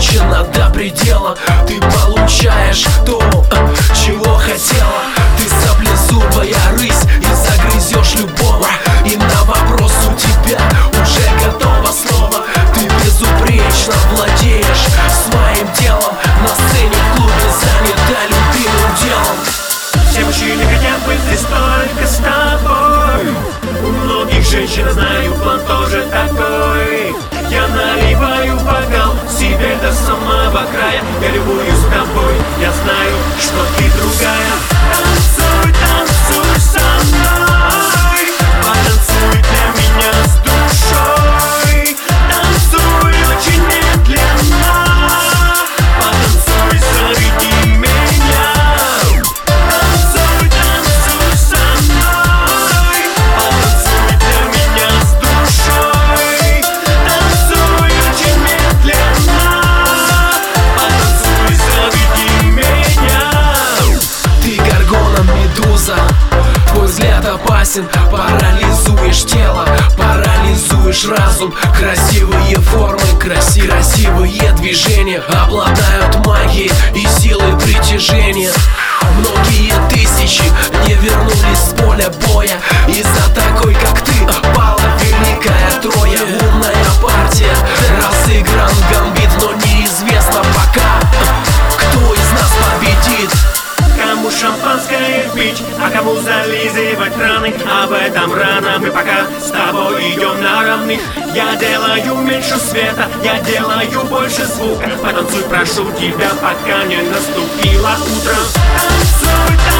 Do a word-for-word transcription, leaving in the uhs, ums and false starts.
накачана до предела. Ты получаешь то, чего хотела. Ты саблезубая рысь и загрызешь любого. И на вопрос у тебя уже готово слово. Ты безупречно владеешь своим делом. На сцене в клубе занята любимым делом. Все мужчины хотят быть здесь только с тобой. У многих женщин, знаю, план тоже такой. Я наливаю бокал себе до самого края. Я любуюсь тобой, я знаю, что ты другая. Танцуй, танцуй со мной, потанцуй для меня с душой. Танцуй очень медленно, потанцуй, заведи меня. Танцуй, танцуй со мной, потанцуй для меня с душой. Танцуй очень медленно, потанцуй, заведи меня. Ты горгона, медуза, твой взгляд опасен. Парализуешь тело, парализуешь разум. Красивые формы, краси, красивые движения обладают магией и силой притяжения. Многие тысячи не вернулись с поля боя. Из-за такой, как ты, пала великая Троя. Умная партия, разыгран гамбит, но неизвестно пока, кто из нас победит. Кому шампанское пить, а кому зализывать раны. Об этом рано, мы пока с тобой идем на равных. Я делаю меньше света, я делаю больше звука. Потанцуй, прошу тебя, пока не наступило утро. Танцуй, танцуй.